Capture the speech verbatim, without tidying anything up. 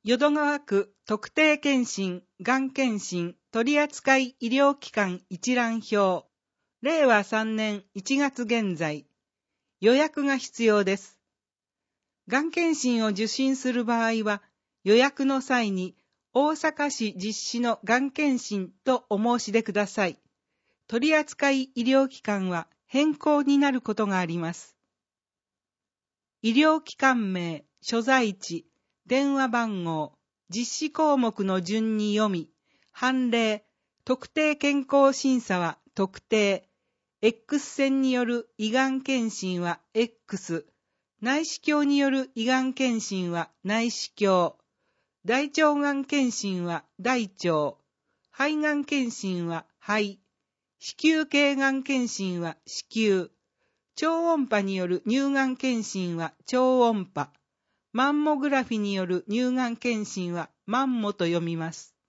淀川区特定健診がん検診取扱医療機関一覧表、れいわさんねんいちがつ現在、予約が必要です。がん検診を受診する場合は、予約の際に大阪市実施のがん検診とお申し出ください。取扱医療機関は変更になることがあります。医療機関名、所在地、電話番号、実施項目の順に読み、判例、特定健康審査は特定、X 線による胃がん検診は X、内視鏡による胃がん検診は内視鏡、大腸がん検診は大腸、肺がん検診は肺、子宮頸がん検診は子宮、超音波による乳がん検診は超音波、マンモグラフィによる乳がん検診はマンモと読みます。